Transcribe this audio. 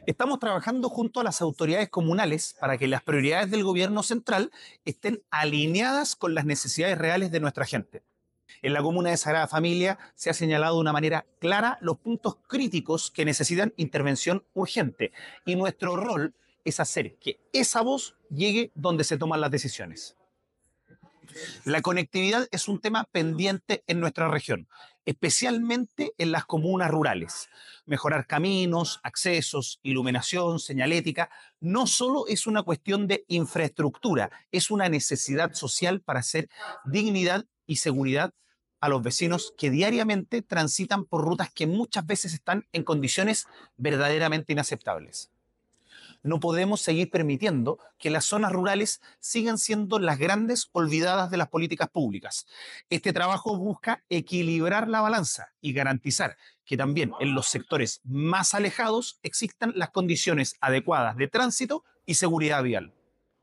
Estamos trabajando junto a las autoridades comunales para que las prioridades del gobierno central estén alineadas con las necesidades reales de nuestra gente. En la comuna de Sagrada Familia se ha señalado de una manera clara los puntos críticos que necesitan intervención urgente y nuestro rol es hacer que esa voz llegue donde se toman las decisiones. La conectividad es un tema pendiente en nuestra región, especialmente en las comunas rurales. Mejorar caminos, accesos, iluminación, señalética, no solo es una cuestión de infraestructura, es una necesidad social para hacer dignidad y seguridad a los vecinos que diariamente transitan por rutas que muchas veces están en condiciones verdaderamente inaceptables. No podemos seguir permitiendo que las zonas rurales sigan siendo las grandes olvidadas de las políticas públicas. Este trabajo busca equilibrar la balanza y garantizar que también en los sectores más alejados existan las condiciones adecuadas de tránsito y seguridad vial.